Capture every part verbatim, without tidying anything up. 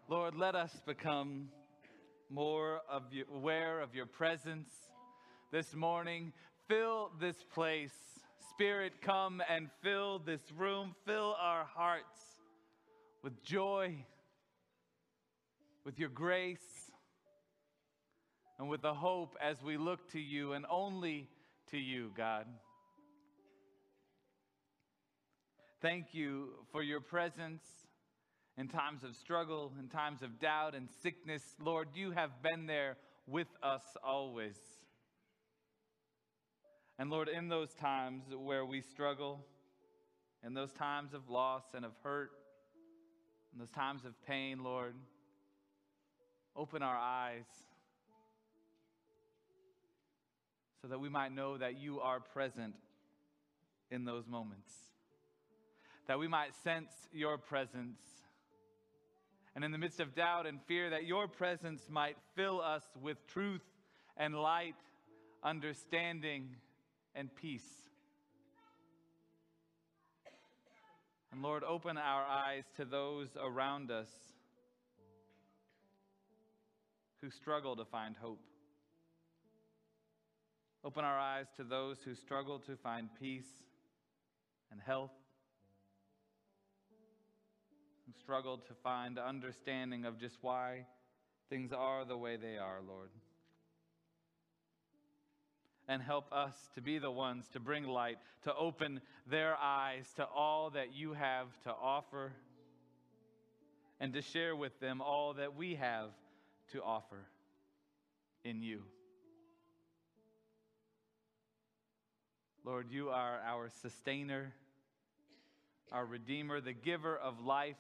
Lord, let us become more of you, aware of your presence this morning. Fill this place. Spirit, come and fill this room. Fill our hearts with joy, with your grace, and with the hope as we look to you and only to you, God. Thank you for your presence in times of struggle, in times of doubt and sickness. Lord, you have been there with us always. And Lord, in those times where we struggle, in those times of loss and of hurt, in those times of pain, Lord, open our eyes so that we might know that you are present in those moments, that we might sense your presence. And in the midst of doubt and fear, that your presence might fill us with truth and light, understanding and peace. And Lord, open our eyes to those around us who struggle to find hope. Open our eyes to those who struggle to find peace and health, who struggle to find understanding of just why things are the way they are, Lord. And help us to be the ones to bring light, to open their eyes to all that you have to offer, and to share with them all that we have to offer in you. Lord, you are our sustainer, our redeemer, the giver of life.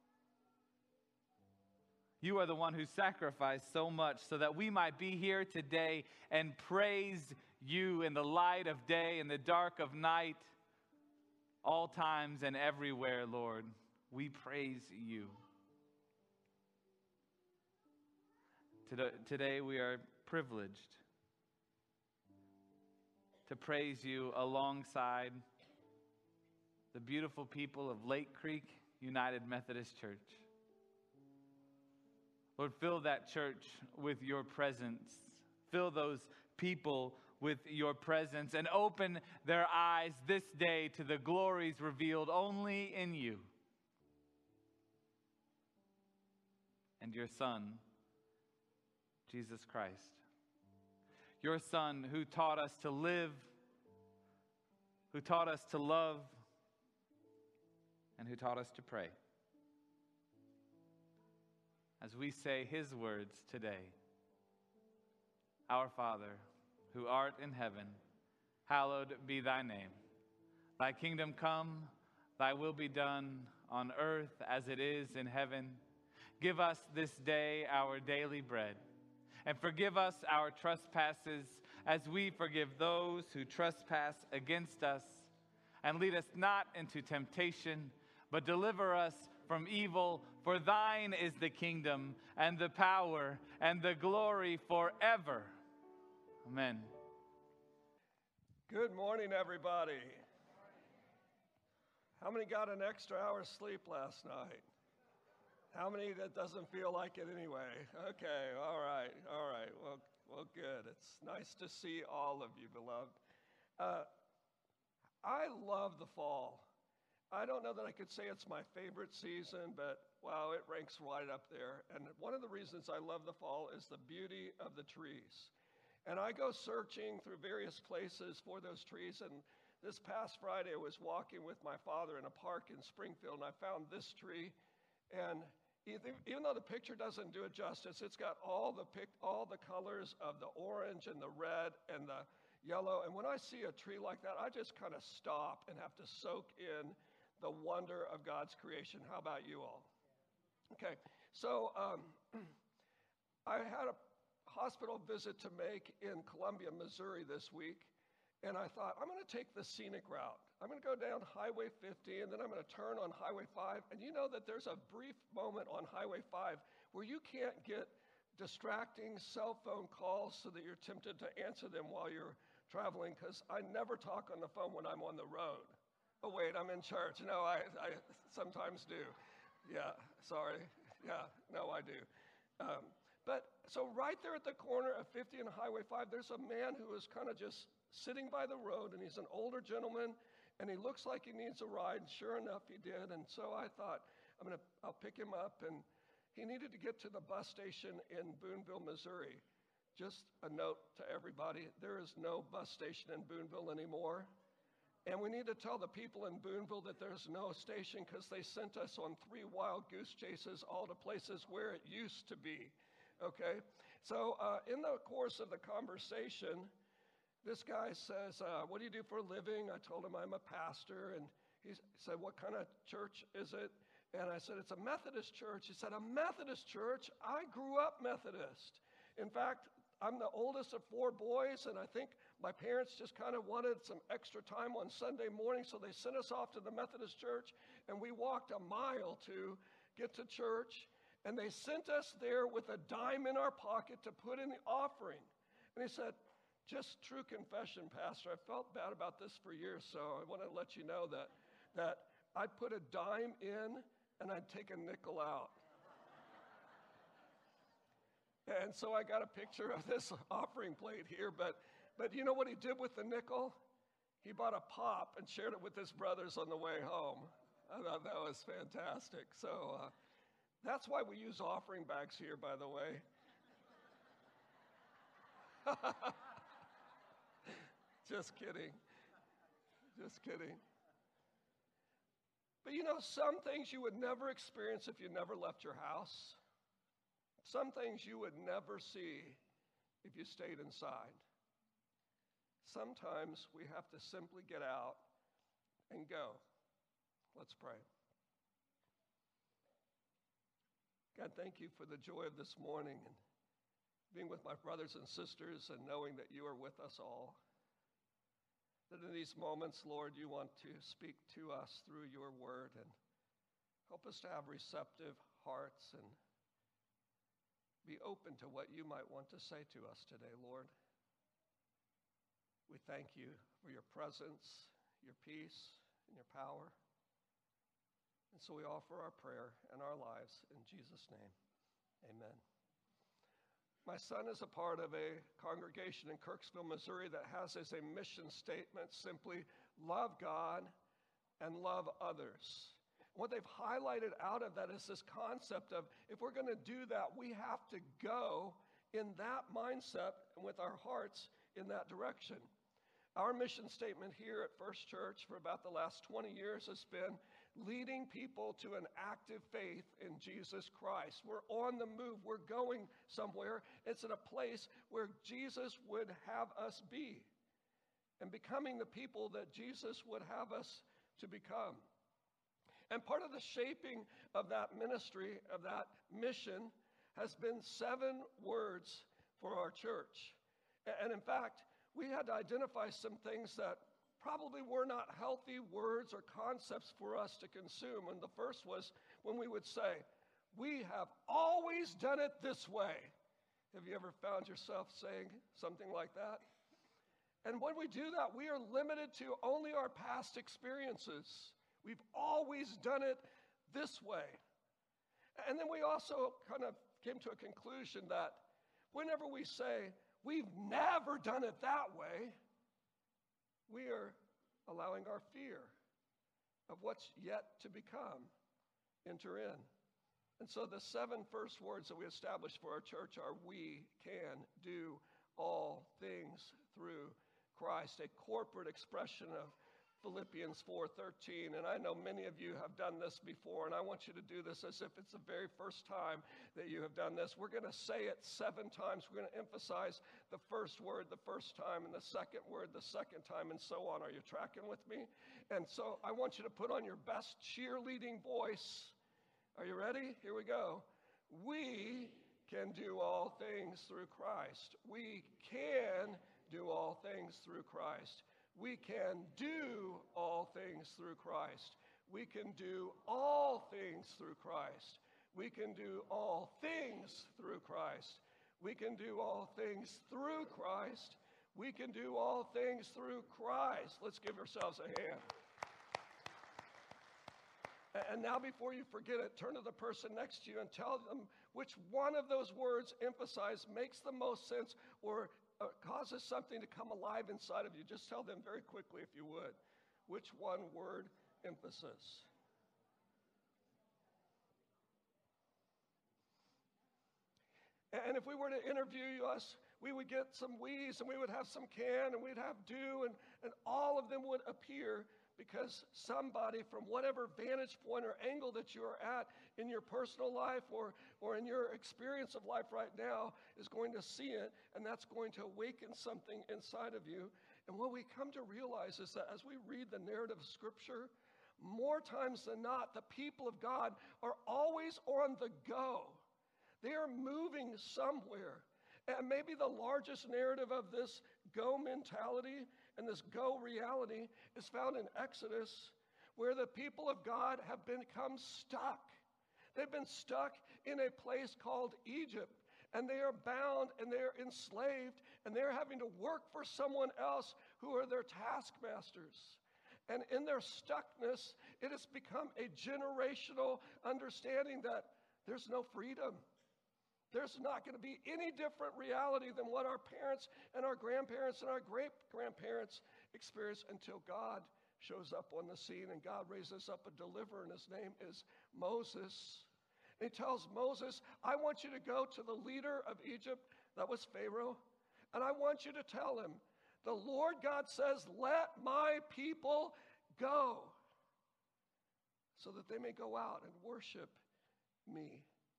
You are the one who sacrificed so much so that we might be here today and praise you in the light of day, in the dark of night, all times and everywhere, Lord. We praise you. Today we are privileged to praise you alongside the beautiful people of Lake Creek United Methodist Church. Lord, fill that church with your presence. Fill those people with your presence and open their eyes this day to the glories revealed only in you and your Son, Jesus Christ. Your Son who taught us to live, who taught us to love, and who taught us to pray. As we say his words today, Our Father, who art in heaven, hallowed be thy name. Thy kingdom come, thy will be done on earth as it is in heaven. Give us this day our daily bread, and forgive us our trespasses as we forgive those who trespass against us. And lead us not into temptation, but deliver us from evil. For thine is the kingdom and the power and the glory forever. Amen. Good morning, everybody. How many got an extra hour's sleep last night? How many that doesn't feel like it anyway? Okay, all right, all right. Well, well, good. It's nice to see all of you, beloved. Uh, I love the fall. I don't know that I could say it's my favorite season, but wow, it ranks right up there. And one of the reasons I love the fall is the beauty of the trees. And I go searching through various places for those trees. And this past Friday, I was walking with my father in a park in Springfield, and I found this tree. And even though the picture doesn't do it justice, it's got all the pic, all the colors of the orange and the red and the yellow. And when I see a tree like that, I just kind of stop and have to soak in the wonder of God's creation. How about you all? Okay, so um, I had a hospital visit to make in Columbia, Missouri this week. And I thought, I'm going to take the scenic route. I'm going to go down Highway fifty, and then I'm going to turn on Highway five. And you know that there's a brief moment on Highway five where you can't get distracting cell phone calls so that you're tempted to answer them while you're traveling, because I never talk on the phone when I'm on the road. Oh, wait, I'm in church. No, I, I sometimes do. Yeah, sorry. Yeah, no, I do. Um, but so right there at the corner of fifty and Highway five, there's a man who is kind of just sitting by the road, and he's an older gentleman, and he looks like he needs a ride. And sure enough, he did. And so I thought, I'm gonna, I'll pick him up. And he needed to get to the bus station in Boonville, Missouri. Just a note to everybody, there is no bus station in Boonville anymore. And we need to tell the people in Boonville that there's no station because they sent us on three wild goose chases all to places where it used to be, okay? So uh, in the course of the conversation, this guy says, uh, what do you do for a living? I told him I'm a pastor, and he said, what kind of church is it? And I said, it's a Methodist church. He said, a Methodist church? I grew up Methodist. In fact, I'm the oldest of four boys, and I think my parents just kind of wanted some extra time on Sunday morning, so they sent us off to the Methodist church, and we walked a mile to get to church, and they sent us there with a dime in our pocket to put in the offering. And he said, just true confession, Pastor, I felt bad about this for years, so I want to let you know that, that I'd put a dime in, and I'd take a nickel out. And so I got a picture of this offering plate here, but, but you know what he did with the nickel? He bought a pop and shared it with his brothers on the way home. I thought that was fantastic. So uh, that's why we use offering bags here, by the way. Just kidding. Just kidding. But you know, some things you would never experience if you never left your house. Some things you would never see if you stayed inside. Sometimes we have to simply get out and go. Let's pray. God, thank you for the joy of this morning and being with my brothers and sisters and knowing that you are with us all. That in these moments, Lord, you want to speak to us through your word and help us to have receptive hearts and be open to what you might want to say to us today, Lord. We thank you for your presence, your peace, and your power. And so we offer our prayer and our lives in Jesus' name. Amen. My son is a part of a congregation in Kirksville, Missouri that has as a mission statement simply love God and love others. What they've highlighted out of that is this concept of if we're going to do that, we have to go in that mindset and with our hearts in that direction. Our mission statement here at First Church for about the last twenty years has been leading people to an active faith in Jesus Christ. We're on the move. We're going somewhere. It's in a place where Jesus would have us be and becoming the people that Jesus would have us to become. And part of the shaping of that ministry, of that mission, has been seven words for our church. And in fact, we had to identify some things that probably were not healthy words or concepts for us to consume. And the first was when we would say, we have always done it this way. Have you ever found yourself saying something like that? And when we do that, we are limited to only our past experiences. We've always done it this way. And then we also kind of came to a conclusion that whenever we say, we've never done it that way, we are allowing our fear of what's yet to become enter in. And so the seven first words that we established for our church are, we can do all things through Christ, a corporate expression of Philippians four thirteen, and I know many of you have done this before, and I want you to do this as if it's the very first time that you have done this. We're going to say it seven times. We're going to emphasize the first word the first time and the second word the second time, and so on. Are you tracking with me? And so I want you to put on your best cheerleading voice. Are you ready? Here we go. We can do all things through Christ. We can do all things through Christ. We can do all things through Christ. We can do all things through Christ. We can do all things through Christ. We can do all things through Christ. We can do all things through Christ. Let's give ourselves a hand. And now before you forget it, turn to the person next to you and tell them which one of those words emphasized makes the most sense or uh, causes something to come alive inside of you. Just tell them very quickly, if you would, which one word emphasis. And if we were to interview us, we would get some we's and we would have some can and we'd have do, and, and all of them would appear because somebody from whatever vantage point or angle that you are at in your personal life or, or in your experience of life right now is going to see it, and that's going to awaken something inside of you. And what we come to realize is that as we read the narrative of Scripture, more times than not, the people of God are always on the go. They are moving somewhere. And maybe the largest narrative of this go mentality and this go reality is found in Exodus, where the people of God have become stuck. They've been stuck in a place called Egypt, and they are bound and they are enslaved, and they're having to work for someone else who are their taskmasters. And in their stuckness, it has become a generational understanding that there's no freedom. There's not going to be any different reality than what our parents and our grandparents and our great-grandparents experienced until God shows up on the scene and God raises up a deliverer, and his name is Moses. And he tells Moses, I want you to go to the leader of Egypt, that was Pharaoh, and I want you to tell him, the Lord God says, let my people go so that they may go out and worship me.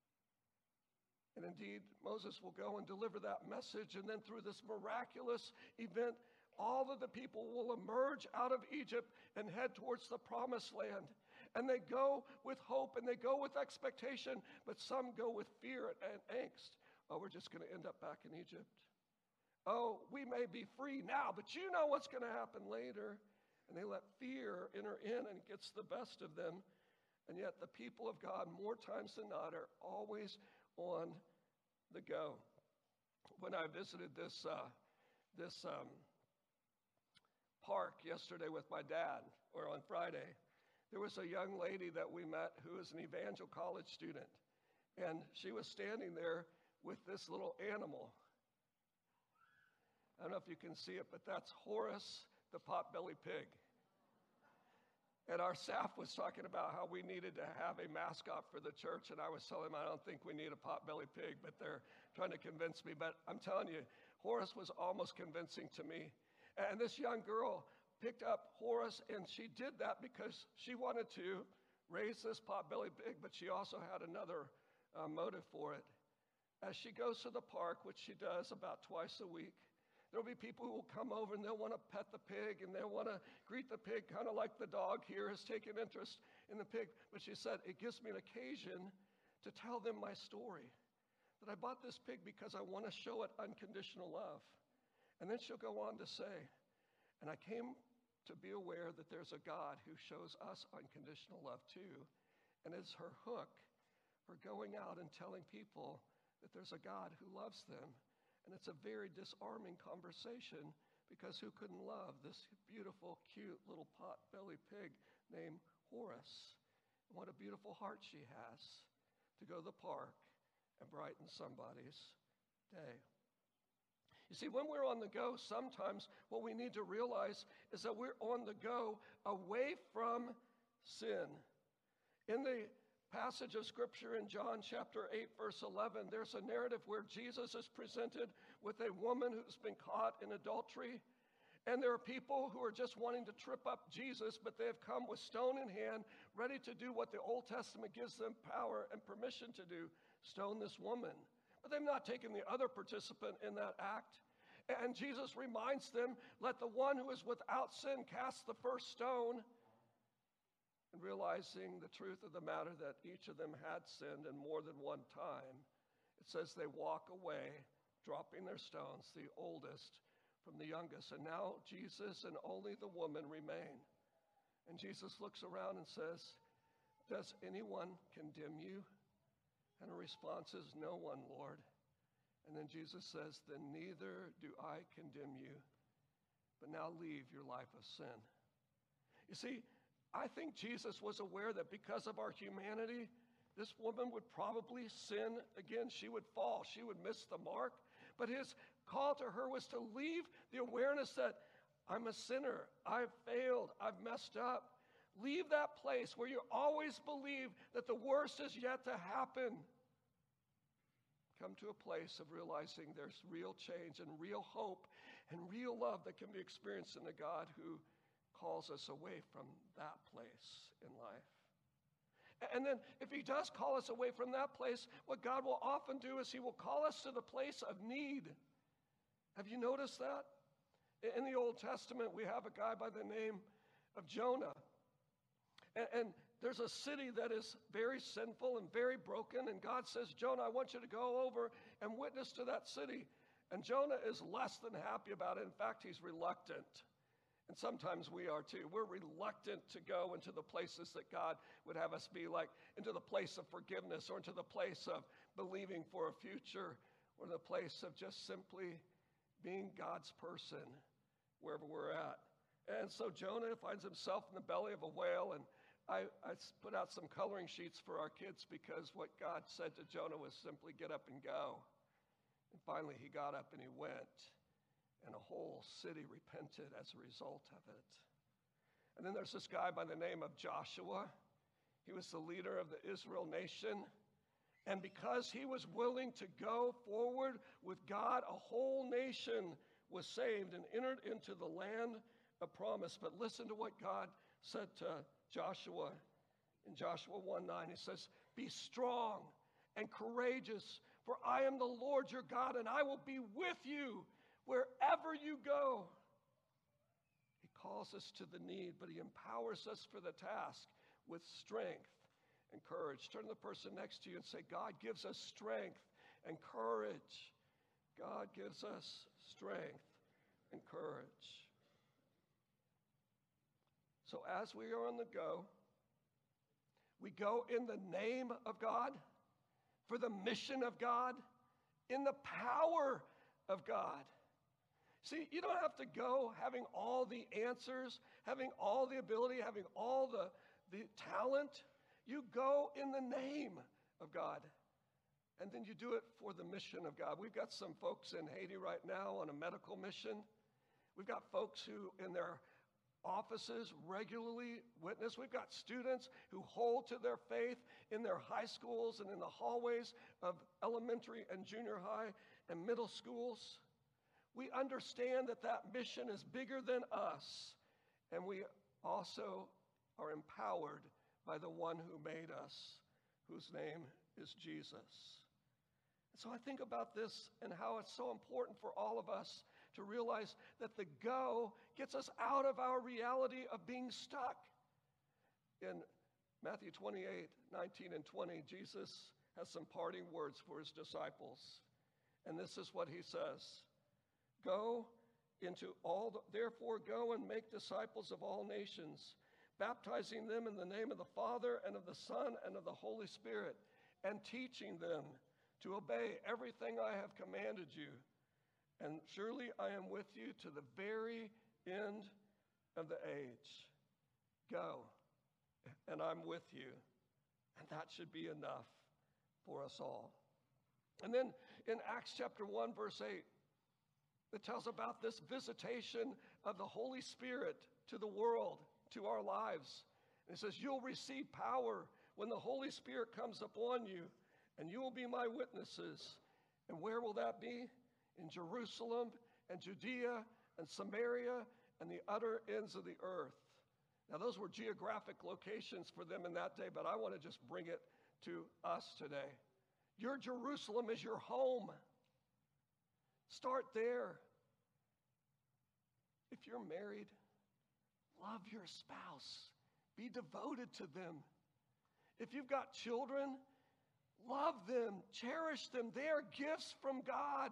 And indeed, Moses will go and deliver that message, and then through this miraculous event, all of the people will emerge out of Egypt and head towards the promised land. And they go with hope and they go with expectation, but some go with fear and angst. Oh, we're just going to end up back in Egypt. Oh, we may be free now, but you know what's going to happen later. And they let fear enter in and it gets the best of them. And yet the people of God, more times than not, are always on the go. When I visited this uh, this um, park yesterday with my dad, or on Friday, there was a young lady that we met who is an Evangel College student, and she was standing there with this little animal. I don't know if you can see it, but that's Horace, the potbelly pig. And our staff was talking about how we needed to have a mascot for the church, and I was telling them I don't think we need a potbelly pig, but they're trying to convince me. But I'm telling you, Horace was almost convincing to me. And this young girl picked up Horace, and she did that because she wanted to raise this potbelly pig, but she also had another uh, motive for it. As she goes to the park, which she does about twice a week, there'll be people who will come over and they'll want to pet the pig and they'll want to greet the pig, kind of like the dog here has taken interest in the pig. But she said, it gives me an occasion to tell them my story, that I bought this pig because I want to show it unconditional love. And then she'll go on to say, and I came to be aware that there's a God who shows us unconditional love too. And it's her hook for going out and telling people that there's a God who loves them. And it's a very disarming conversation, because who couldn't love this beautiful, cute little pot-bellied pig named Horace? And what a beautiful heart she has to go to the park and brighten somebody's day. You see, when we're on the go, sometimes what we need to realize is that we're on the go away from sin. In the passage of Scripture in John chapter eight, verse eleven, there's a narrative where Jesus is presented with a woman who's been caught in adultery. And there are people who are just wanting to trip up Jesus, but they have come with stone in hand, ready to do what the Old Testament gives them power and permission to do, stone this woman. But they've not taken the other participant in that act. And Jesus reminds them, let the one who is without sin cast the first stone. And realizing the truth of the matter that each of them had sinned, and more than one time, it says they walk away, dropping their stones, the oldest from the youngest. And now Jesus and only the woman remain. And Jesus looks around and says, does anyone condemn you? And her response is, no one, Lord. And then Jesus says, then neither do I condemn you, but now leave your life of sin. You see, I think Jesus was aware that because of our humanity, this woman would probably sin again. She would fall. She would miss the mark. But his call to her was to leave the awareness that I'm a sinner. I've failed. I've messed up. Leave that place where you always believe that the worst is yet to happen. Come to a place of realizing there's real change and real hope and real love that can be experienced in a God who calls us away from that place in life. And then if he does call us away from that place, what God will often do is he will call us to the place of need. Have you noticed that? In the Old Testament, we have a guy by the name of Jonah. And, and there's a city that is very sinful and very broken. And God says, Jonah, I want you to go over and witness to that city. And Jonah is less than happy about it. In fact, he's reluctant. And sometimes we are too. We're reluctant to go into the places that God would have us be, like into the place of forgiveness or into the place of believing for a future or the place of just simply being God's person wherever we're at. And so Jonah finds himself in the belly of a whale, and I, I put out some coloring sheets for our kids because what God said to Jonah was simply get up and go. And finally he got up and he went. And a whole city repented as a result of it. And then there's this guy by the name of Joshua. He was the leader of the Israel nation. And because he was willing to go forward with God, a whole nation was saved and entered into the land of promise. But listen to what God said to Joshua in Joshua one nine. He says, be strong and courageous, for I am the Lord your God, and I will be with you wherever you go. He calls us to the need, but he empowers us for the task with strength and courage. Turn to the person next to you and say, God gives us strength and courage. God gives us strength and courage. So as we are on the go, we go in the name of God, for the mission of God, in the power of God. See, you don't have to go having all the answers, having all the ability, having all the, the talent. You go in the name of God. And then you do it for the mission of God. We've got some folks in Haiti right now on a medical mission. We've got folks who in their offices regularly witness. We've got students who hold to their faith in their high schools and in the hallways of elementary and junior high and middle schools. We understand that that mission is bigger than us, and we also are empowered by the one who made us, whose name is Jesus. So I think about this and how it's so important for all of us to realize that the go gets us out of our reality of being stuck. In Matthew twenty-eight, nineteen and twenty, Jesus has some parting words for his disciples. And this is what he says. Go into all, the, therefore go and make disciples of all nations, baptizing them in the name of the Father and of the Son and of the Holy Spirit, and teaching them to obey everything I have commanded you. And surely I am with you to the very end of the age. Go, and I'm with you. And that should be enough for us all. And then in Acts chapter one, verse eight, it tells about this visitation of the Holy Spirit to the world, to our lives. And it says, you'll receive power when the Holy Spirit comes upon you, and you will be my witnesses. And where will that be? In Jerusalem and Judea and Samaria and the utter ends of the earth. Now, those were geographic locations for them in that day, but I want to just bring it to us today. Your Jerusalem is your home. Start there. If you're married, love your spouse. Be devoted to them. If you've got children, love them, cherish them. They are gifts from God.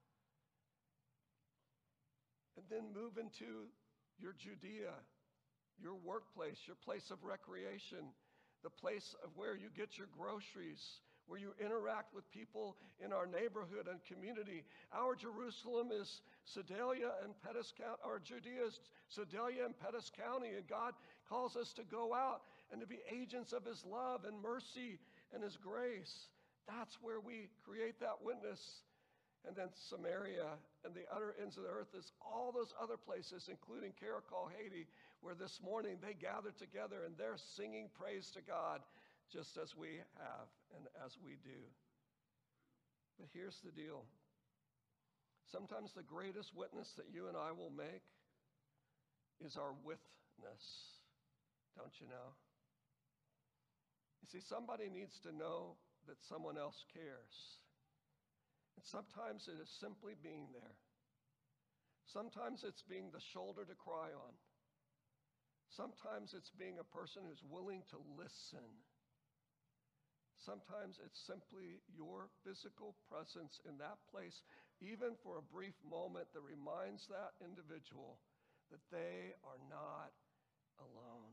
And then move into your Judea, your workplace, your place of recreation, the place of where you get your groceries, where you interact with people in our neighborhood and community. Our Jerusalem is Sedalia and Pettis County. Our Judea is Sedalia and Pettis County, and God calls us to go out and to be agents of his love and mercy and his grace. That's where we create that witness. And then Samaria and the other ends of the earth is all those other places, including Karakol, Haiti, where this morning they gathered together and they're singing praise to God just as we have and as we do. But here's the deal. Sometimes the greatest witness that you and I will make is our witness, don't you know? You see, somebody needs to know that someone else cares. And sometimes it is simply being there. Sometimes it's being the shoulder to cry on. Sometimes it's being a person who's willing to listen. Sometimes it's simply your physical presence in that place, even for a brief moment, that reminds that individual that they are not alone.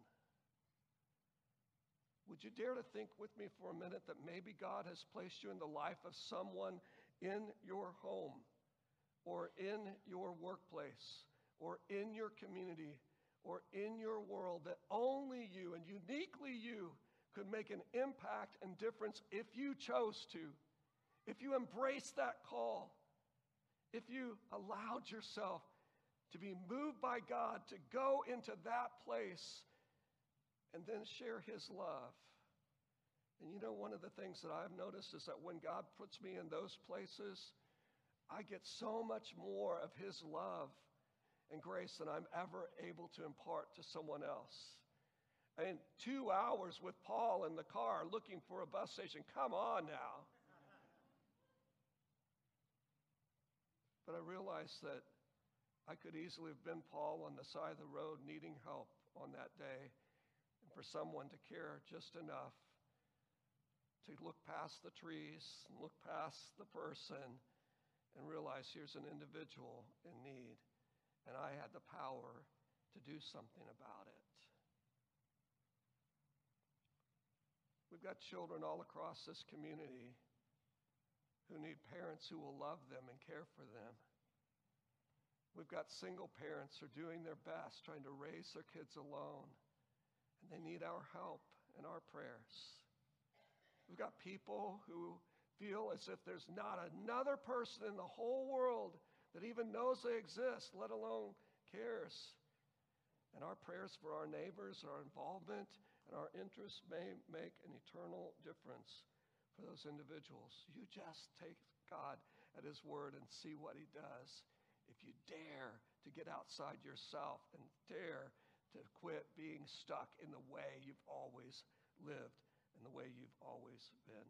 Would you dare to think with me for a minute that maybe God has placed you in the life of someone in your home or in your workplace or in your community or in your world that only you and uniquely you could make an impact and difference if you chose to, if you embraced that call, if you allowed yourself to be moved by God to go into that place and then share his love. And you know, one of the things that I've noticed is that when God puts me in those places, I get so much more of his love and grace than I'm ever able to impart to someone else. And two hours with Paul in the car looking for a bus station. Come on now. But I realized that I could easily have been Paul on the side of the road needing help on that day, and for someone to care just enough to look past the trees, look past the person, and realize here's an individual in need, and I had the power to do something about it. We've got children all across this community who need parents who will love them and care for them. We've got single parents who are doing their best trying to raise their kids alone, and they need our help and our prayers. We've got people who feel as if there's not another person in the whole world that even knows they exist, let alone cares. And our prayers for our neighbors, our involvement, and our interests may make an eternal difference for those individuals. You just take God at his word and see what he does. If you dare to get outside yourself and dare to quit being stuck in the way you've always lived and the way you've always been.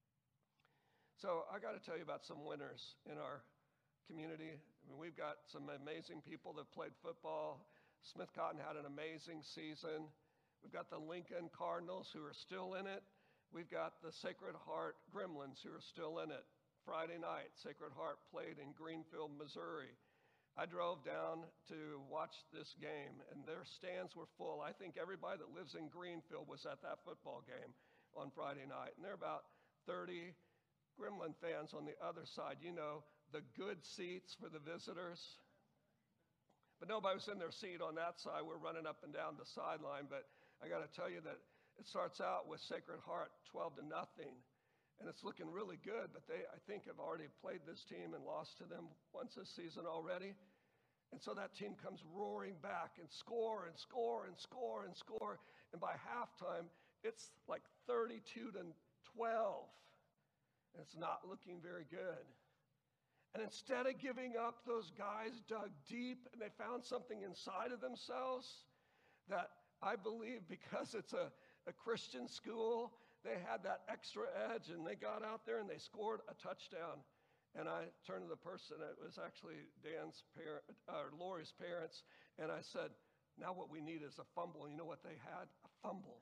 So I got to tell you about some winners in our community. I mean, we've got some amazing people that played football. Smith Cotton had an amazing season. We've got the Lincoln Cardinals who are still in it. We've got the Sacred Heart Gremlins who are still in it. Friday night, Sacred Heart played in Greenfield, Missouri. I drove down to watch this game, and their stands were full. I think everybody that lives in Greenfield was at that football game on Friday night. And there are about thirty Gremlin fans on the other side. You know, the good seats for the visitors. But nobody was in their seat on that side. We're running up and down the sideline. But I got to tell you that it starts out with Sacred Heart, twelve to nothing. And it's looking really good, but they, I think, have already played this team and lost to them once this season already. And so that team comes roaring back and score and score and score and score. And by halftime, it's like thirty-two to twelve. And it's not looking very good. And instead of giving up, those guys dug deep and they found something inside of themselves that I believe, because it's a, a Christian school, they had that extra edge, and they got out there and they scored a touchdown. And I turned to the person, it was actually Dan's parent, or Lori's parents, and I said, now what we need is a fumble. And you know what they had? A fumble.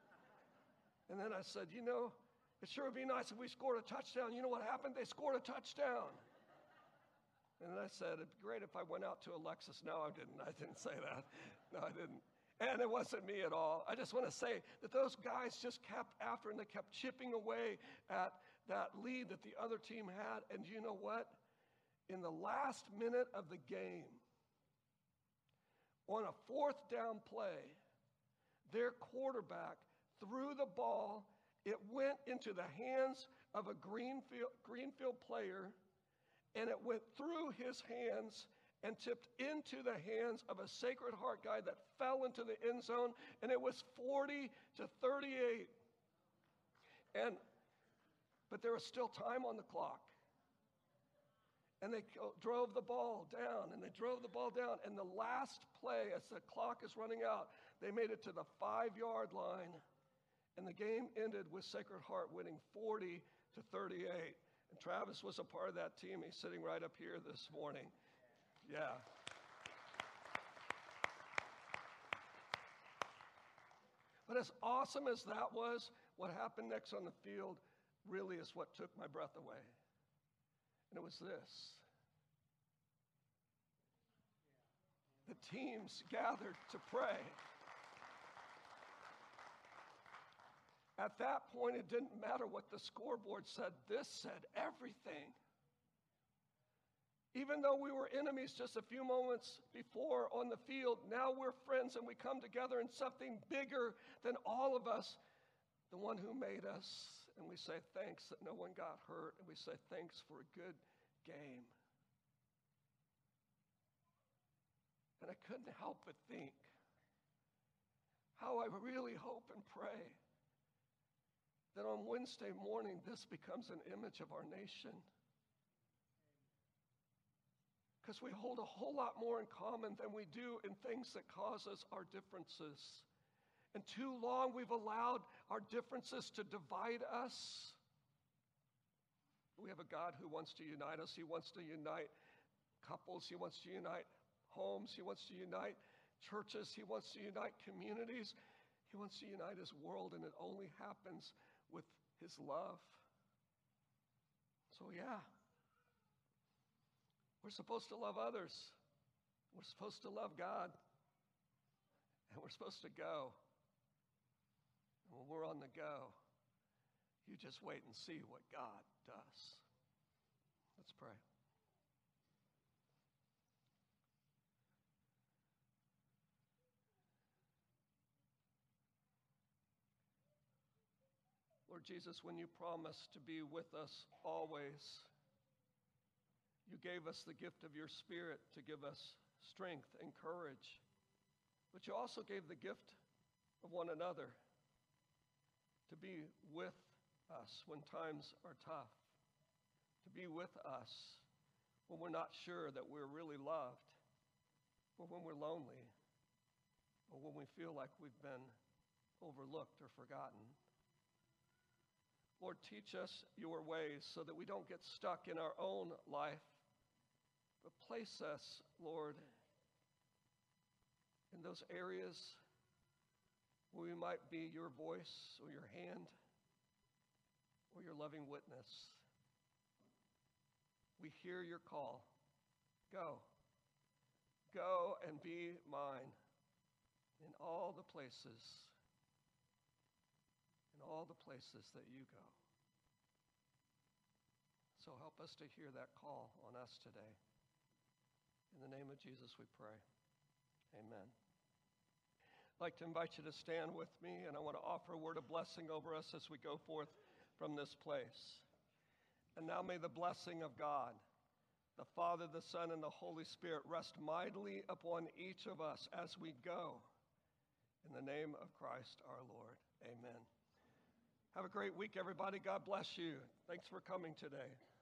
And then I said, you know, it sure would be nice if we scored a touchdown. You know what happened? They scored a touchdown. And I said, it'd be great if I went out to Alexis. No, I didn't. I didn't say that. No, I didn't. And it wasn't me at all. I just want to say that those guys just kept after, and they kept chipping away at that lead that the other team had. And you know what? In the last minute of the game, on a fourth down play, their quarterback threw the ball. It went into the hands of a Greenfield, Greenfield player, and it went through his hands and tipped into the hands of a Sacred Heart guy that fell into the end zone, and it was forty to thirty-eight. And, but there was still time on the clock. And they drove the ball down, and they drove the ball down, and the last play, as the clock is running out, they made it to the five-yard line, and the game ended with Sacred Heart winning forty to thirty-eight. And Travis was a part of that team. He's sitting right up here this morning. Yeah. But as awesome as that was, what happened next on the field really is what took my breath away. And it was this. The teams gathered to pray. At that point, it didn't matter what the scoreboard said. This said everything. Even though we were enemies just a few moments before on the field, now we're friends and we come together in something bigger than all of us, the one who made us. And we say thanks that no one got hurt, and we say thanks for a good game. And I couldn't help but think how I really hope and pray that on Wednesday morning this becomes an image of our nation. Because we hold a whole lot more in common than we do in things that cause us our differences. And too long we've allowed our differences to divide us. We have a God who wants to unite us. He wants to unite couples. He wants to unite homes. He wants to unite churches. He wants to unite communities. He wants to unite his world, and it only happens with his love. So yeah. We're supposed to love others. We're supposed to love God. And we're supposed to go. And when we're on the go, you just wait and see what God does. Let's pray. Lord Jesus, when you promised to be with us always, you gave us the gift of your Spirit to give us strength and courage. But you also gave the gift of one another to be with us when times are tough, to be with us when we're not sure that we're really loved, or when we're lonely, or when we feel like we've been overlooked or forgotten. Lord, teach us your ways so that we don't get stuck in our own life, but place us, Lord, in those areas where we might be your voice or your hand or your loving witness. We hear your call. Go. Go and be mine in all the places, in all the places that you go. So help us to hear that call on us today. In the name of Jesus we pray. Amen. I'd like to invite you to stand with me, and I want to offer a word of blessing over us as we go forth from this place. And now may the blessing of God, the Father, the Son, and the Holy Spirit rest mightily upon each of us as we go. In the name of Christ our Lord. Amen. Have a great week, everybody. God bless you. Thanks for coming today.